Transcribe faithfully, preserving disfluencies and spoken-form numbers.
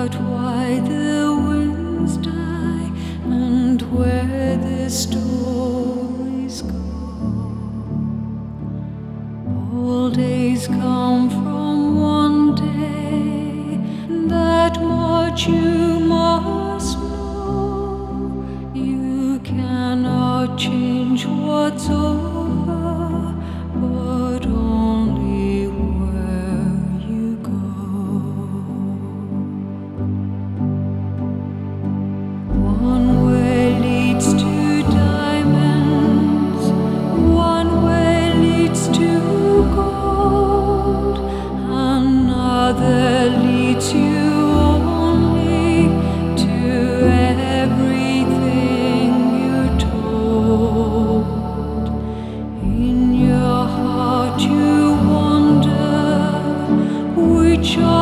out why the winds die and where the stories go. All days come from one day, that much you must know. You cannot change what's over, but only where you go. One way leads to diamonds, one way leads to gold, another leads you only to everything you're told. In your heart you wonder which